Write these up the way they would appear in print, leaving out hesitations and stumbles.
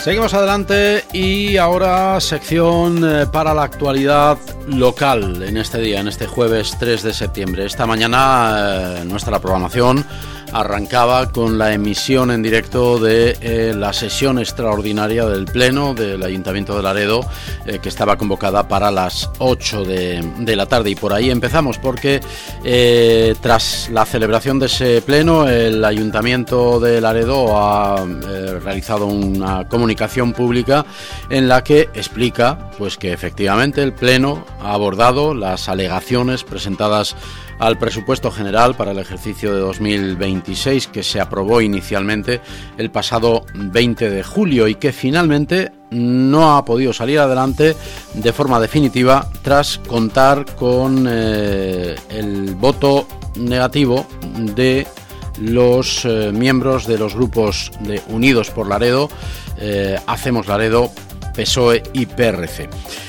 Seguimos adelante y ahora sección para la actualidad local en este día, en este jueves 3 de septiembre. Esta mañana nuestra programación arrancaba con la emisión en directo de la sesión extraordinaria del Pleno del Ayuntamiento de Laredo, que estaba convocada para las 8 de la tarde. Y por ahí empezamos, porque tras la celebración de ese Pleno, el Ayuntamiento de Laredo ha realizado una comunicación pública en la que explica pues que efectivamente el Pleno ha abordado las alegaciones presentadas al presupuesto general para el ejercicio de 2026, que se aprobó inicialmente el pasado 20 de julio y que finalmente no ha podido salir adelante de forma definitiva tras contar con el voto negativo de los miembros de los grupos de Unidos por Laredo, Hacemos Laredo, PSOE y PRC.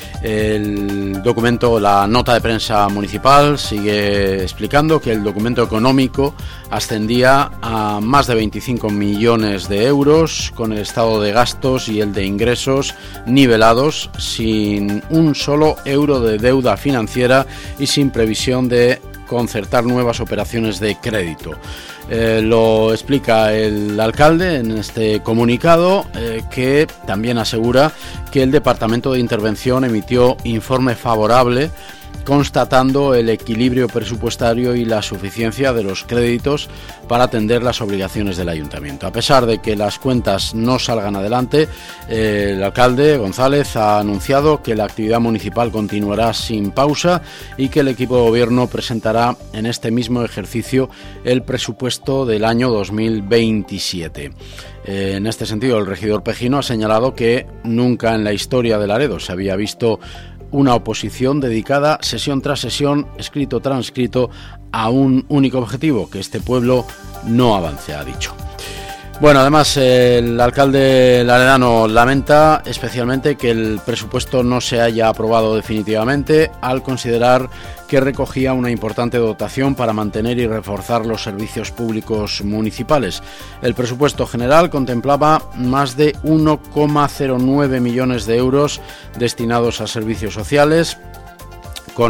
El documento, la nota de prensa municipal sigue explicando que el documento económico ascendía a más de 25 millones de euros, con el estado de gastos y el de ingresos nivelados, sin un solo euro de deuda financiera y sin previsión de concertar nuevas operaciones de crédito. Lo explica el alcalde en este comunicado, que también asegura que el Departamento de Intervención emitió informe favorable constatando el equilibrio presupuestario y la suficiencia de los créditos para atender las obligaciones del ayuntamiento. A pesar de que las cuentas no salgan adelante, el alcalde González ha anunciado que la actividad municipal continuará sin pausa y que el equipo de gobierno presentará en este mismo ejercicio el presupuesto del año 2027. En este sentido, el regidor Pejino ha señalado que nunca en la historia de Laredo se había visto una oposición dedicada sesión tras sesión, escrito tras escrito, a un único objetivo: que este pueblo no avance, ha dicho. Bueno, además el alcalde laredano lamenta especialmente que el presupuesto no se haya aprobado definitivamente, al considerar que recogía una importante dotación para mantener y reforzar los servicios públicos municipales. El presupuesto general contemplaba más de 1,09 millones de euros destinados a servicios sociales, con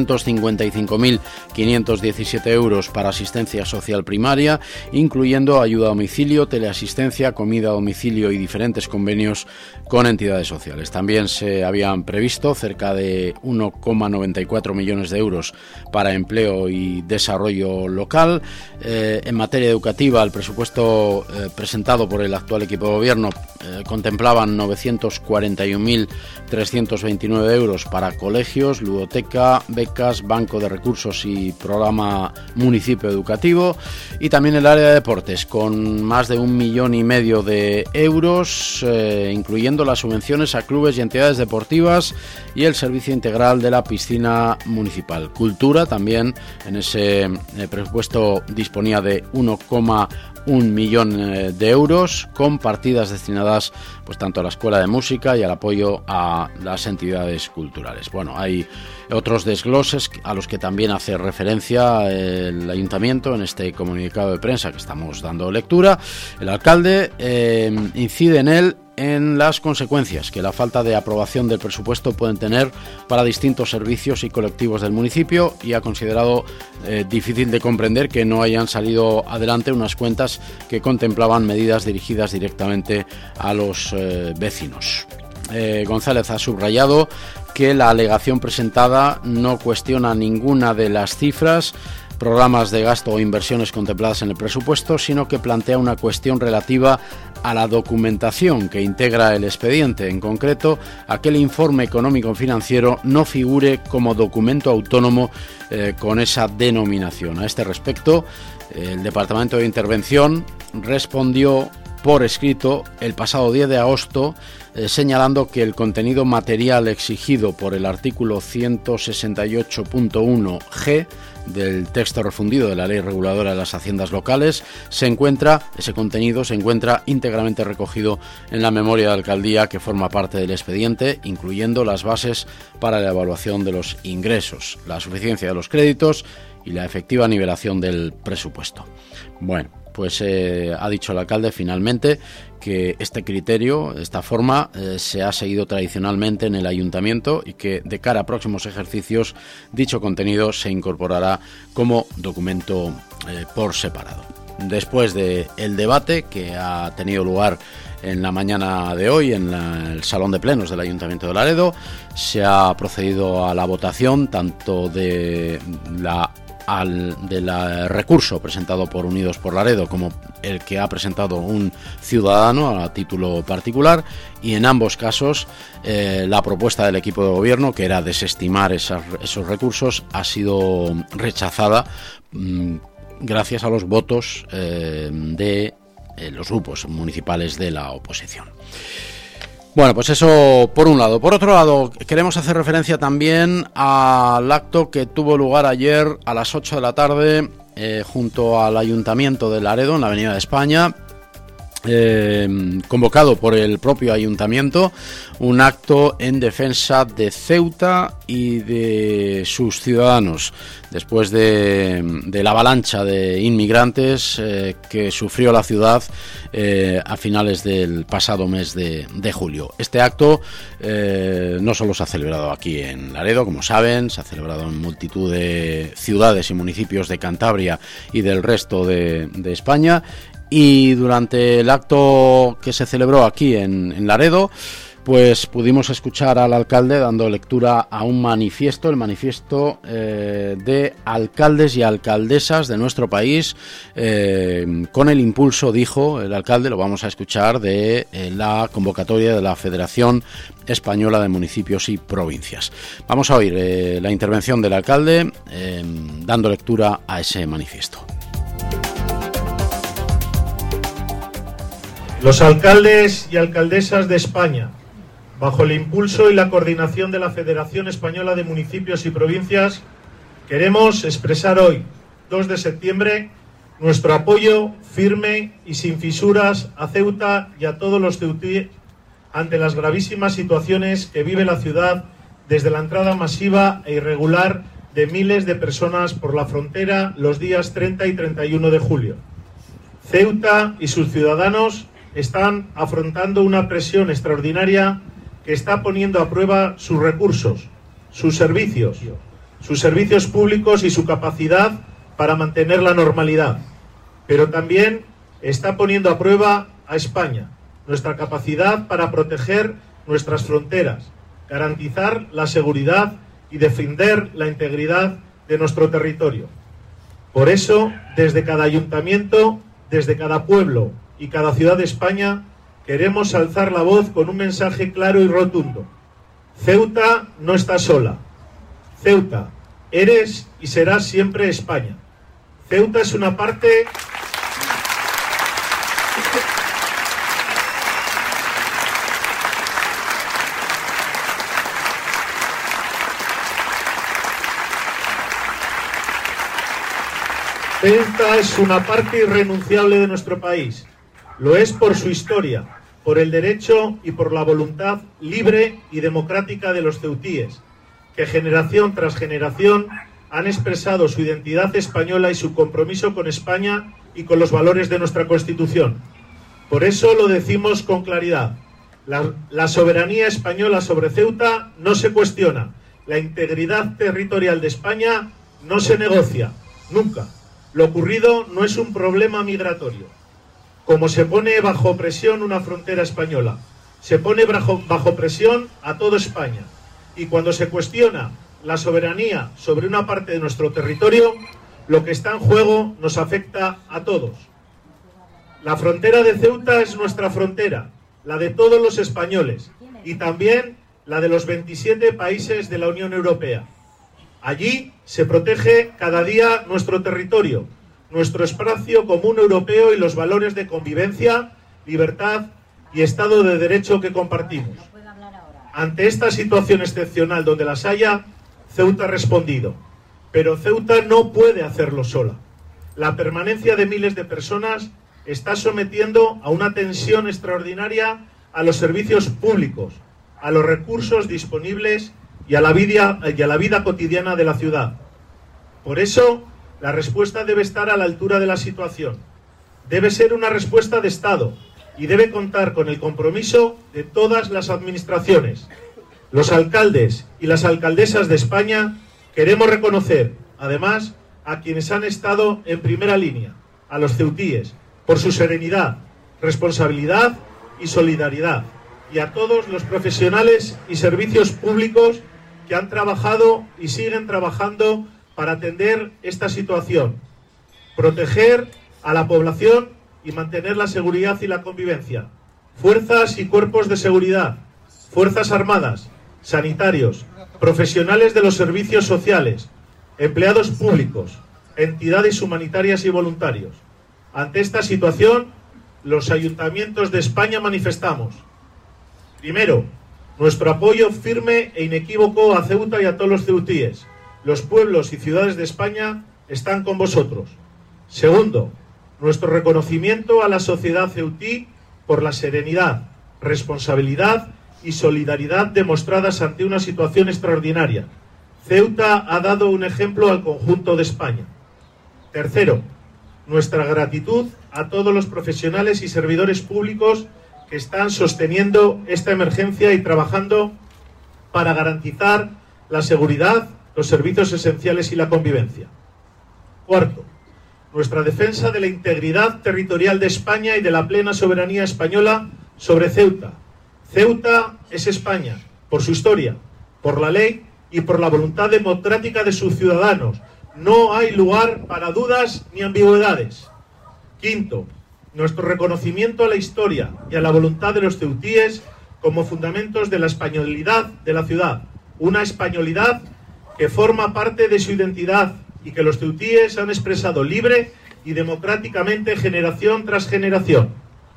855.517 euros para asistencia social primaria, incluyendo ayuda a domicilio, teleasistencia, comida a domicilio y diferentes convenios con entidades sociales. También se habían previsto cerca de 1,94 millones de euros para empleo y desarrollo local. En materia educativa, el presupuesto presentado por el actual equipo de gobierno contemplaban 941.329 euros para colegios, ludoteca, becas, banco de recursos y programa municipio educativo, y también el área de deportes con más de 1,5 millones de euros, incluyendo las subvenciones a clubes y entidades deportivas y el servicio integral de la piscina municipal. Cultura también en ese presupuesto disponía de 1,1 millón de euros, con partidas destinadas pues tanto a la escuela de música y al apoyo a las entidades culturales. Bueno, hay otros desgloses a los que también hace referencia el ayuntamiento en este comunicado de prensa que estamos dando lectura. El alcalde incide en las consecuencias que la falta de aprobación del presupuesto pueden tener para distintos servicios y colectivos del municipio, y ha considerado difícil de comprender que no hayan salido adelante unas cuentas que contemplaban medidas dirigidas directamente a los vecinos. González ha subrayado que la alegación presentada no cuestiona ninguna de las cifras, programas de gasto o inversiones contempladas en el presupuesto, sino que plantea una cuestión relativa a la documentación que integra el expediente. En concreto, a que el informe económico-financiero no figure como documento autónomo con esa denominación. A este respecto, el Departamento de Intervención respondió por escrito el pasado 10 de agosto, señalando que el contenido material exigido por el artículo 168.1g del texto refundido de la Ley Reguladora de las Haciendas Locales ese contenido se encuentra íntegramente recogido en la memoria de alcaldía que forma parte del expediente, incluyendo las bases para la evaluación de los ingresos, la suficiencia de los créditos y la efectiva nivelación del presupuesto. Bueno, pues ha dicho el alcalde finalmente que este criterio, esta forma, se ha seguido tradicionalmente en el ayuntamiento y que de cara a próximos ejercicios dicho contenido se incorporará como documento por separado. Después del debate que ha tenido lugar en la mañana de hoy en el Salón de Plenos del Ayuntamiento de Laredo, se ha procedido a la votación tanto del recurso presentado por Unidos por Laredo como el que ha presentado un ciudadano a título particular, y en ambos casos la propuesta del equipo de gobierno, que era desestimar esos recursos, ha sido rechazada gracias a los votos de los grupos municipales de la oposición. Bueno, pues eso por un lado. Por otro lado, queremos hacer referencia también al acto que tuvo lugar ayer a las 8 de la tarde junto al Ayuntamiento de Laredo, en la Avenida de España, convocado por el propio Ayuntamiento, un acto en defensa de Ceuta y de sus ciudadanos, después de la avalancha de inmigrantes que sufrió la ciudad a finales del pasado mes de julio. Este acto no solo se ha celebrado aquí en Laredo, como saben, se ha celebrado en multitud de ciudades y municipios de Cantabria y del resto de España. Y durante el acto que se celebró aquí en Laredo, pues pudimos escuchar al alcalde dando lectura a un manifiesto, el manifiesto de alcaldes y alcaldesas de nuestro país, con el impulso, dijo el alcalde, lo vamos a escuchar, de la convocatoria de la Federación Española de Municipios y Provincias. Vamos a oír la intervención del alcalde dando lectura a ese manifiesto. Los alcaldes y alcaldesas de España, bajo el impulso y la coordinación de la Federación Española de Municipios y Provincias, queremos expresar hoy, 2 de septiembre, nuestro apoyo firme y sin fisuras a Ceuta y a todos los ceutíes ante las gravísimas situaciones que vive la ciudad desde la entrada masiva e irregular de miles de personas por la frontera los días 30 y 31 de julio. Ceuta y sus ciudadanos están afrontando una presión extraordinaria que está poniendo a prueba sus recursos, sus servicios públicos y su capacidad para mantener la normalidad. Pero también está poniendo a prueba a España, nuestra capacidad para proteger nuestras fronteras, garantizar la seguridad y defender la integridad de nuestro territorio. Por eso, desde cada ayuntamiento, desde cada pueblo y cada ciudad de España, queremos alzar la voz con un mensaje claro y rotundo. Ceuta no está sola. Ceuta, eres y serás siempre España. Ceuta es una parte... Ceuta es una parte irrenunciable de nuestro país. Lo es por su historia, por el derecho y por la voluntad libre y democrática de los ceutíes, que generación tras generación han expresado su identidad española y su compromiso con España y con los valores de nuestra Constitución. Por eso lo decimos con claridad. La soberanía española sobre Ceuta no se cuestiona. La integridad territorial de España no se negocia, nunca. Lo ocurrido no es un problema migratorio. Como se pone bajo presión una frontera española, se pone bajo presión a toda España. Y cuando se cuestiona la soberanía sobre una parte de nuestro territorio, lo que está en juego nos afecta a todos. La frontera de Ceuta es nuestra frontera, la de todos los españoles, y también la de los 27 países de la Unión Europea. Allí se protege cada día nuestro territorio, nuestro espacio común europeo y los valores de convivencia, libertad y Estado de Derecho que compartimos. Ante esta situación excepcional donde las haya, Ceuta ha respondido. Pero Ceuta no puede hacerlo sola. La permanencia de miles de personas está sometiendo a una tensión extraordinaria a los servicios públicos, a los recursos disponibles y a la vida cotidiana de la ciudad. Por eso, la respuesta debe estar a la altura de la situación. debe ser una respuesta de Estado y debe contar con el compromiso de todas las administraciones. Los alcaldes y las alcaldesas de España queremos reconocer, además, a quienes han estado en primera línea, a los ceutíes, por su serenidad, responsabilidad y solidaridad, y a todos los profesionales y servicios públicos que han trabajado y siguen trabajando para atender esta situación, proteger a la población y mantener la seguridad y la convivencia. Fuerzas y cuerpos de seguridad, fuerzas armadas, sanitarios, profesionales de los servicios sociales, empleados públicos, entidades humanitarias y voluntarios. Ante esta situación, los ayuntamientos de España manifestamos, primero, nuestro apoyo firme e inequívoco a Ceuta y a todos los ceutíes. Los pueblos y ciudades de España están con vosotros. Segundo, nuestro reconocimiento a la sociedad ceutí por la serenidad, responsabilidad y solidaridad demostradas ante una situación extraordinaria. Ceuta ha dado un ejemplo al conjunto de España. Tercero, nuestra gratitud a todos los profesionales y servidores públicos que están sosteniendo esta emergencia y trabajando para garantizar la seguridad, los servicios esenciales y la convivencia. Cuarto, nuestra defensa de la integridad territorial de España y de la plena soberanía española sobre Ceuta. Ceuta es España, por su historia, por la ley y por la voluntad democrática de sus ciudadanos. No hay lugar para dudas ni ambigüedades. Quinto, nuestro reconocimiento a la historia y a la voluntad de los ceutíes como fundamentos de la españolidad de la ciudad. Una españolidad que forma parte de su identidad y que los ceutíes han expresado libre y democráticamente generación tras generación.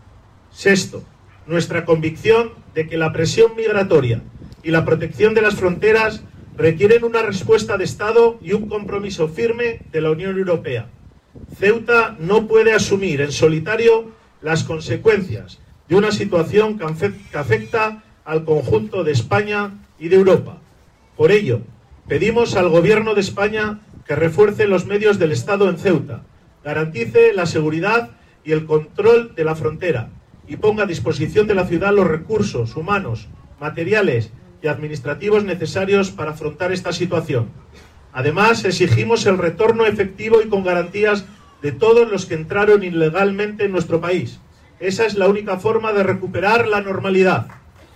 Sexto, nuestra convicción de que la presión migratoria y la protección de las fronteras requieren una respuesta de Estado y un compromiso firme de la Unión Europea. Ceuta no puede asumir en solitario las consecuencias de una situación que afecta al conjunto de España y de Europa. Por ello, pedimos al Gobierno de España que refuerce los medios del Estado en Ceuta, garantice la seguridad y el control de la frontera y ponga a disposición de la ciudad los recursos humanos, materiales y administrativos necesarios para afrontar esta situación. Además, exigimos el retorno efectivo y con garantías de todos los que entraron ilegalmente en nuestro país. Esa es la única forma de recuperar la normalidad.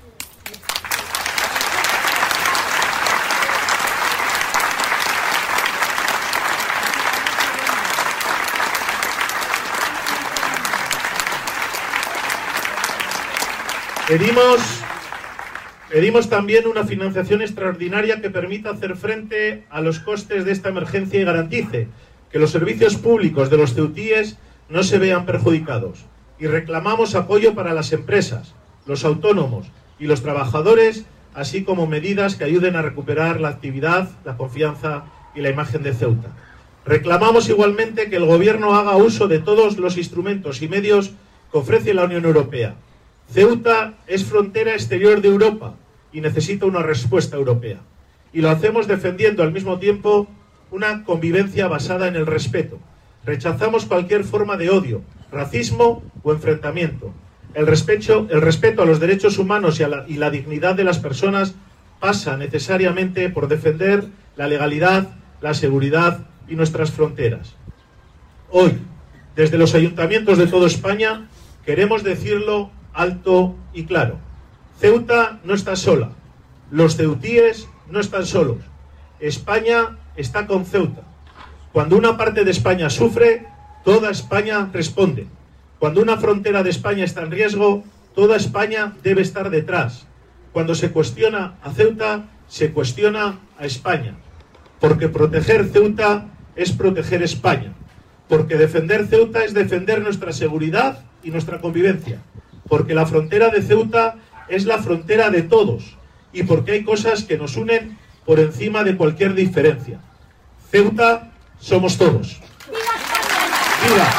Pedimos también una financiación extraordinaria que permita hacer frente a los costes de esta emergencia y garantice que los servicios públicos de los ceutíes no se vean perjudicados. Y reclamamos apoyo para las empresas, los autónomos y los trabajadores, así como medidas que ayuden a recuperar la actividad, la confianza y la imagen de Ceuta. Reclamamos igualmente que el Gobierno haga uso de todos los instrumentos y medios que ofrece la Unión Europea. Ceuta es frontera exterior de Europa y necesita una respuesta europea. Y lo hacemos defendiendo al mismo tiempo una convivencia basada en el respeto. Rechazamos cualquier forma de odio, racismo o enfrentamiento. El respeto a los derechos humanos y la dignidad de las personas pasa necesariamente por defender la legalidad, la seguridad y nuestras fronteras. Hoy, desde los ayuntamientos de toda España, queremos decirlo alto y claro. Ceuta no está sola. Los ceutíes no están solos. España está con Ceuta. Cuando una parte de España sufre, toda España responde. Cuando una frontera de España está en riesgo, toda España debe estar detrás. Cuando se cuestiona a Ceuta, se cuestiona a España. Porque proteger Ceuta es proteger España. Porque defender Ceuta es defender nuestra seguridad y nuestra convivencia. Porque la frontera de Ceuta es la frontera de todos. Y porque hay cosas que nos unen por encima de cualquier diferencia. Ceuta somos todos. ¡Viva! ¡Viva!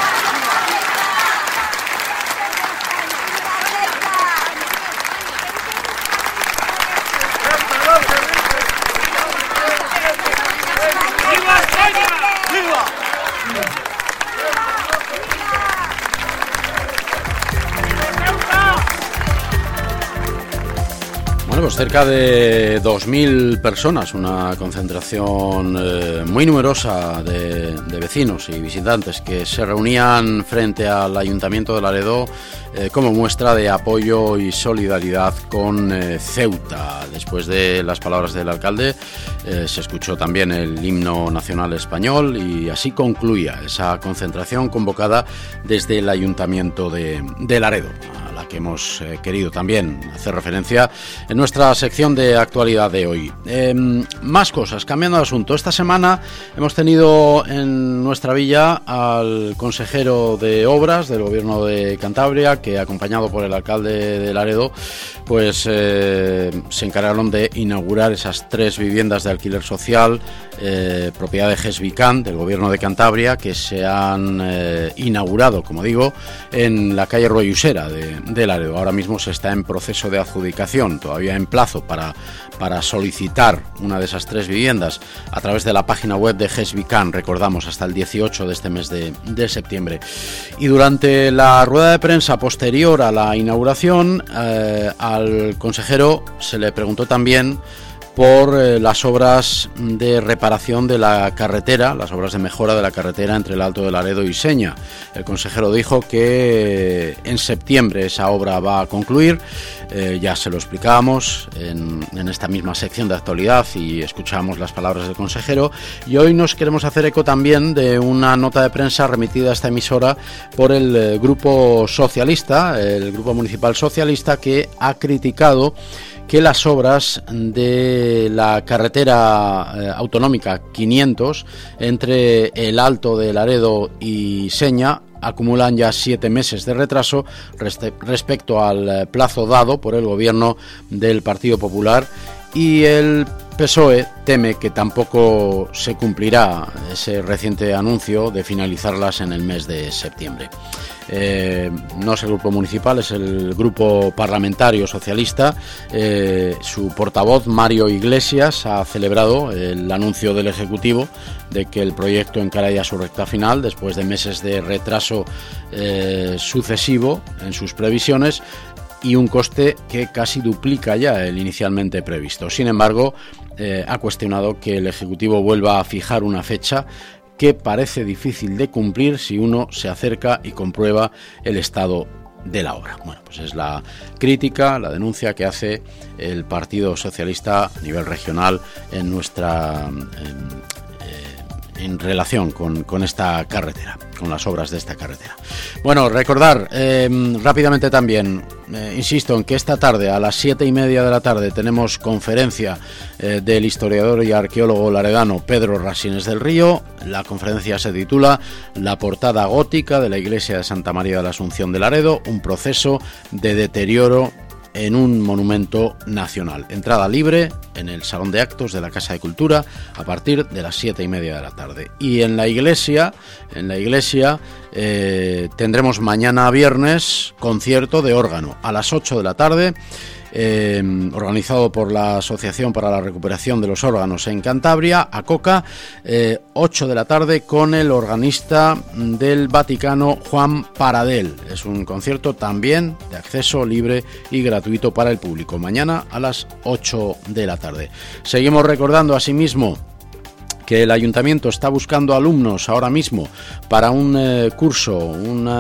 Bueno, pues cerca de 2.000 personas, una concentración muy numerosa de vecinos y visitantes que se reunían frente al Ayuntamiento de Laredo como muestra de apoyo y solidaridad con Ceuta. Después de las palabras del alcalde se escuchó también el himno nacional español y así concluía esa concentración convocada desde el Ayuntamiento de Laredo, a la que hemos querido también hacer referencia en nuestra sección de actualidad de hoy. Más cosas, cambiando de asunto. Esta semana hemos tenido en nuestra villa al consejero de Obras del Gobierno de Cantabria, que acompañado por el alcalde de Laredo, pues se encargaron de inaugurar esas 3 viviendas de alquiler social, propiedad de GES Vican, del Gobierno de Cantabria, que se han inaugurado, como digo, en la calle Royusera de Laredo. Ahora mismo se está en proceso de adjudicación, todavía en plazo para solicitar una de esas 3 viviendas a través de la página web de GES Vican, recordamos, hasta el 18 de este mes de septiembre. Y durante la rueda de prensa posterior a la inauguración, al consejero se le preguntó también por las obras de reparación de la carretera, las obras de mejora de la carretera entre el Alto de Laredo y Seña. El consejero dijo que en septiembre esa obra va a concluir. Ya se lo explicábamos en esta misma sección de actualidad y escuchamos las palabras del consejero. Y hoy nos queremos hacer eco también de una nota de prensa remitida a esta emisora por el Grupo Socialista, el Grupo Municipal Socialista, que ha criticado que las obras de la carretera autonómica 500 entre el Alto de Laredo y Seña acumulan ya 7 meses de retraso respecto al plazo dado por el gobierno del Partido Popular, y el PSOE teme que tampoco se cumplirá ese reciente anuncio de finalizarlas en el mes de septiembre. No es el grupo municipal, es el grupo parlamentario socialista. Su portavoz, Mario Iglesias, ha celebrado el anuncio del Ejecutivo de que el proyecto encara ya su recta final después de meses de retraso sucesivo en sus previsiones y un coste que casi duplica ya el inicialmente previsto. Sin embargo, ha cuestionado que el Ejecutivo vuelva a fijar una fecha que parece difícil de cumplir si uno se acerca y comprueba el estado de la obra. Bueno, pues es la crítica, la denuncia que hace el Partido Socialista a nivel regional en nuestra en relación con esta carretera, con las obras de esta carretera. Bueno, recordar rápidamente también, insisto en que esta tarde a las 7:30 de la tarde tenemos conferencia del historiador y arqueólogo laredano Pedro Rasines del Río. La conferencia se titula La portada gótica de la iglesia de Santa María de la Asunción de Laredo, un proceso de deterioro en un monumento nacional. Entrada libre en el Salón de Actos de la Casa de Cultura a partir de las 7:30 de la tarde. Y en la iglesia tendremos mañana viernes concierto de órgano a las 8 de la tarde, organizado por la Asociación para la Recuperación de los Órganos en Cantabria, ACOCA, 8 de la tarde con el organista del Vaticano, Juan Paradel. Es un concierto también de acceso libre y gratuito para el público, mañana a las 8 de la tarde. Seguimos recordando asimismo que el Ayuntamiento está buscando alumnos ahora mismo para un curso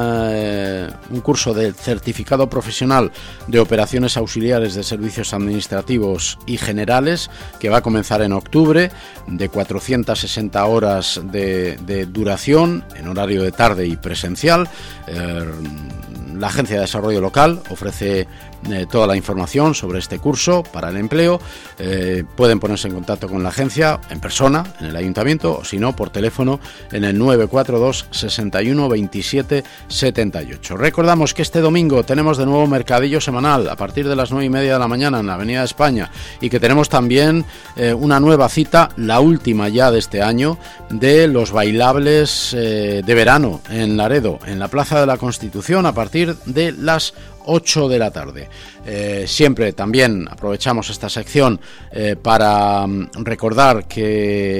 de certificado profesional de operaciones auxiliares de servicios administrativos y generales, que va a comenzar en octubre, de 460 horas de duración en horario de tarde y presencial. La Agencia de Desarrollo Local ofrece toda la información sobre este curso para el empleo. Pueden ponerse en contacto con la agencia en persona en el ayuntamiento, o si no por teléfono en el 942 61 27 78. Recordamos que este domingo tenemos de nuevo mercadillo semanal a partir de las 9:30 de la mañana en la Avenida de España, y que tenemos también una nueva cita, la última ya de este año, de los bailables de verano en Laredo, en la Plaza de la Constitución, a partir de las 8 de la tarde. Siempre también aprovechamos esta sección para recordar que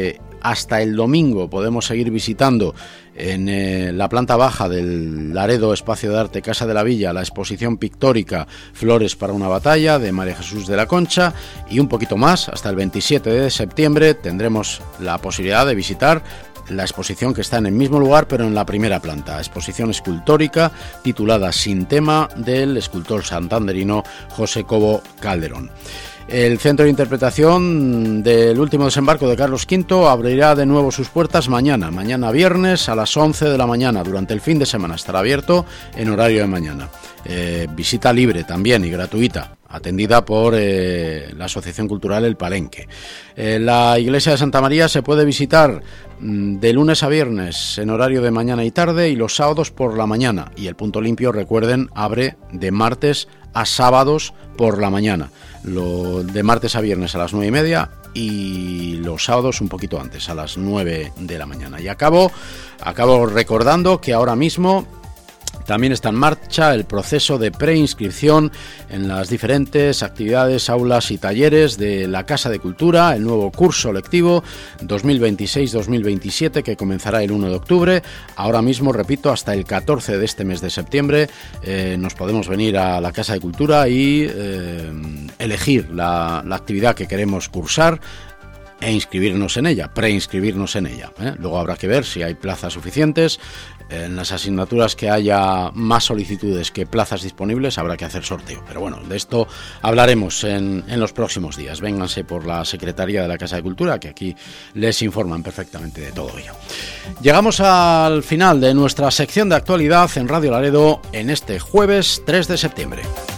hasta el domingo podemos seguir visitando en la planta baja del Laredo Espacio de Arte Casa de la Villa la exposición pictórica Flores para una batalla de María Jesús de la Concha, y un poquito más, hasta el 27 de septiembre tendremos la posibilidad de visitar la exposición que está en el mismo lugar pero en la primera planta, exposición escultórica titulada Sin tema, del escultor santanderino José Cobo Calderón. El Centro de Interpretación del Último Desembarco de Carlos V abrirá de nuevo sus puertas mañana viernes a las 11 de la mañana. Durante el fin de semana estará abierto en horario de mañana. Visita libre también y gratuita, atendida por la Asociación Cultural El Palenque. La iglesia de Santa María se puede visitar de lunes a viernes en horario de mañana y tarde, y los sábados por la mañana. Y el Punto Limpio, recuerden, abre de martes a sábados por la mañana. De martes a viernes a las 9:30 y los sábados un poquito antes, a las 9 de la mañana. Y acabo recordando que ahora mismo también está en marcha el proceso de preinscripción en las diferentes actividades, aulas y talleres de la Casa de Cultura, el nuevo curso lectivo 2026-2027 que comenzará el 1 de octubre. Ahora mismo, repito, hasta el 14 de este mes de septiembre nos podemos venir a la Casa de Cultura y elegir la actividad que queremos cursar e inscribirnos en ella, preinscribirnos en ella. Luego habrá que ver si hay plazas suficientes. En las asignaturas que haya más solicitudes que plazas disponibles habrá que hacer sorteo. Pero bueno, de esto hablaremos en los próximos días. Vénganse por la Secretaría de la Casa de Cultura, que aquí les informan perfectamente de todo ello. Llegamos al final de nuestra sección de actualidad en Radio Laredo en este jueves 3 de septiembre.